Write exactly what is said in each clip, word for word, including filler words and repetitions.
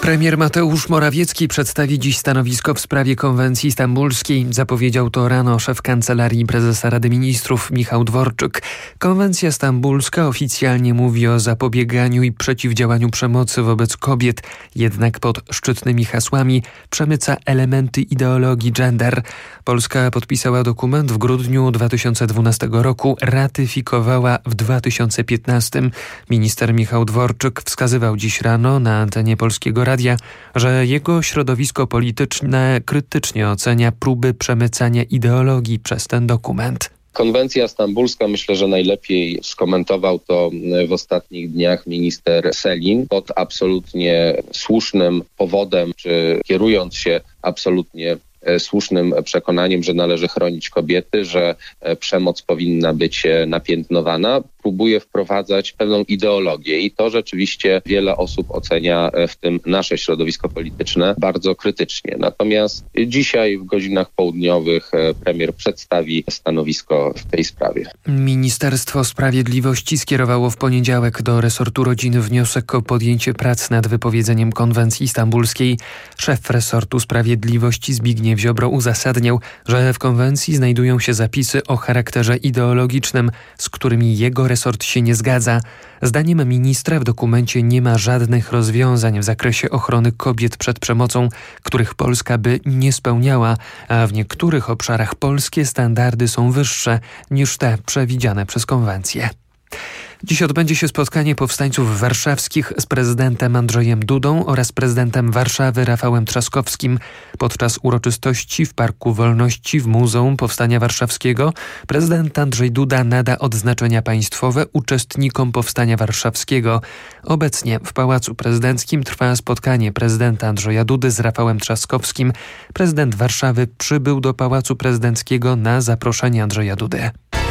Premier Mateusz Morawiecki przedstawi dziś stanowisko w sprawie konwencji stambulskiej. Zapowiedział to rano szef Kancelarii Prezesa Rady Ministrów Michał Dworczyk. Konwencja stambulska oficjalnie mówi o zapobieganiu i przeciwdziałaniu przemocy wobec kobiet, jednak pod szczytnymi hasłami przemyca elementy ideologii gender. Polska podpisała dokument w grudniu dwa tysiące dwunastego roku, ratyfikowała w dwa tysiące piętnastym. Minister Michał Dworczyk wskazywał dziś rano na antenie Polskiego Radia, że jego środowisko polityczne krytycznie ocenia próby przemycania ideologii przez ten dokument. Konwencja stambulska, myślę, że najlepiej skomentował to w ostatnich dniach minister Sellin pod absolutnie słusznym powodem, czy kierując się absolutnie słusznym przekonaniem, że należy chronić kobiety, że przemoc powinna być napiętnowana, próbuje wprowadzać pewną ideologię i to rzeczywiście wiele osób ocenia, w tym nasze środowisko polityczne, bardzo krytycznie. Natomiast dzisiaj w godzinach południowych premier przedstawi stanowisko w tej sprawie. Ministerstwo Sprawiedliwości skierowało w poniedziałek do resortu rodziny wniosek o podjęcie prac nad wypowiedzeniem konwencji stambulskiej. Szef resortu Sprawiedliwości Zbigniew Ziobro uzasadniał, że w konwencji znajdują się zapisy o charakterze ideologicznym, z którymi jego resort się nie zgadza. Zdaniem ministra w dokumencie nie ma żadnych rozwiązań w zakresie ochrony kobiet przed przemocą, których Polska by nie spełniała, a w niektórych obszarach polskie standardy są wyższe niż te przewidziane przez konwencję. Dziś odbędzie się spotkanie powstańców warszawskich z prezydentem Andrzejem Dudą oraz prezydentem Warszawy Rafałem Trzaskowskim. Podczas uroczystości w Parku Wolności w Muzeum Powstania Warszawskiego prezydent Andrzej Duda nada odznaczenia państwowe uczestnikom Powstania Warszawskiego. Obecnie w Pałacu Prezydenckim trwa spotkanie prezydenta Andrzeja Dudy z Rafałem Trzaskowskim. Prezydent Warszawy przybył do Pałacu Prezydenckiego na zaproszenie Andrzeja Dudy.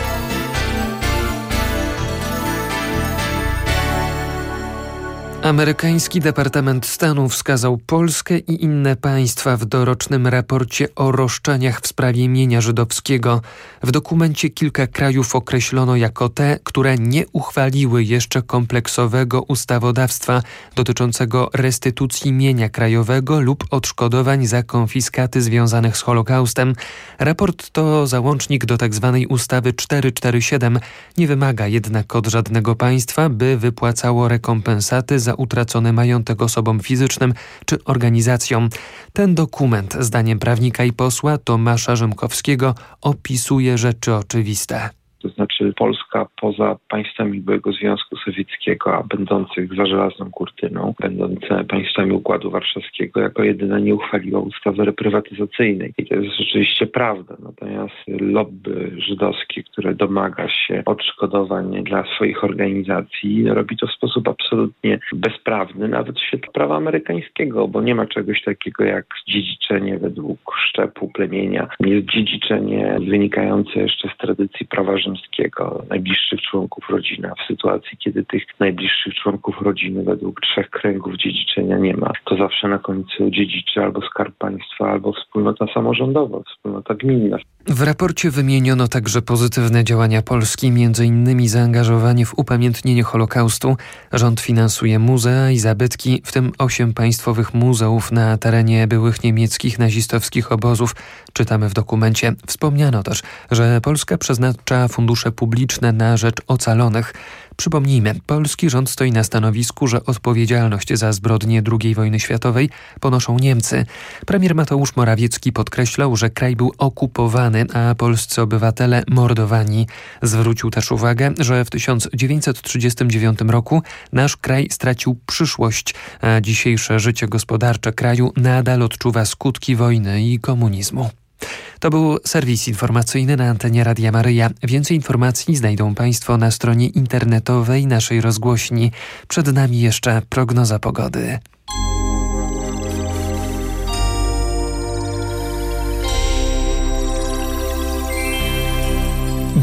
Amerykański Departament Stanu wskazał Polskę i inne państwa w dorocznym raporcie o roszczeniach w sprawie mienia żydowskiego. W dokumencie kilka krajów określono jako te, które nie uchwaliły jeszcze kompleksowego ustawodawstwa dotyczącego restytucji mienia krajowego lub odszkodowań za konfiskaty związanych z Holokaustem. Raport to załącznik do tzw. ustawy czterysta czterdzieści siedem. Nie wymaga jednak od żadnego państwa, by wypłacało rekompensaty za utracony majątek osobom fizycznym czy organizacjom. Ten dokument, zdaniem prawnika i posła Tomasza Rzymkowskiego, opisuje rzeczy oczywiste. To znaczy Polska poza państwami byłego Związku Sowieckiego, a będących za żelazną kurtyną, będące państwami Układu Warszawskiego, jako jedyna nie uchwaliła ustawy reprywatyzacyjnej. I to jest rzeczywiście prawda. Natomiast lobby żydowskie, które domaga się odszkodowań dla swoich organizacji, robi to w sposób absolutnie bezprawny, nawet w świetle prawa amerykańskiego, bo nie ma czegoś takiego jak dziedziczenie według szczepu, plemienia. Jest dziedziczenie wynikające jeszcze z tradycji prawa rzymskiego, najbliższych członków rodziny, a w sytuacji, kiedy tych najbliższych członków rodziny według trzech kręgów dziedziczenia nie ma, to zawsze na końcu dziedziczy albo Skarb Państwa, albo wspólnota samorządowa, wspólnota gminna. W raporcie wymieniono także pozytywne działania Polski, między innymi zaangażowanie w upamiętnienie Holokaustu. Rząd finansuje muzea i zabytki, w tym osiem państwowych muzeów na terenie byłych niemieckich nazistowskich obozów. Czytamy w dokumencie. Wspomniano też, że Polska przeznacza fundusze publiczne na rzecz ocalonych. Przypomnijmy, polski rząd stoi na stanowisku, że odpowiedzialność za zbrodnie drugiej wojny światowej ponoszą Niemcy. Premier Mateusz Morawiecki podkreślał, że kraj był okupowany, a polscy obywatele mordowani. Zwrócił też uwagę, że w tysiąc dziewięćset trzydziestym dziewiątym roku nasz kraj stracił przyszłość, a dzisiejsze życie gospodarcze kraju nadal odczuwa skutki wojny i komunizmu. To był serwis informacyjny na antenie Radia Maryja. Więcej informacji znajdą Państwo na stronie internetowej naszej rozgłośni. Przed nami jeszcze prognoza pogody.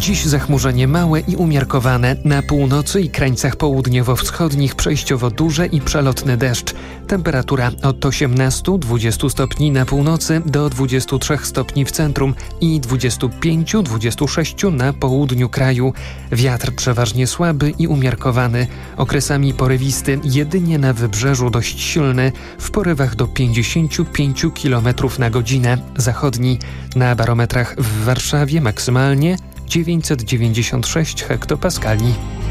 Dziś zachmurzenie małe i umiarkowane. Na północy i krańcach południowo-wschodnich przejściowo duże i przelotny deszcz. Temperatura od osiemnastu do dwudziestu stopni na północy do dwudziestu trzech stopni w centrum i dwudziestu pięciu do dwudziestu sześciu na południu kraju. Wiatr przeważnie słaby i umiarkowany. Okresami porywisty, jedynie na wybrzeżu dość silny, w porywach do pięćdziesięciu pięciu kilometrów na godzinę. Zachodni. Na barometrach w Warszawie maksymalnie dziewięćset dziewięćdziesiąt sześć hektopaskali.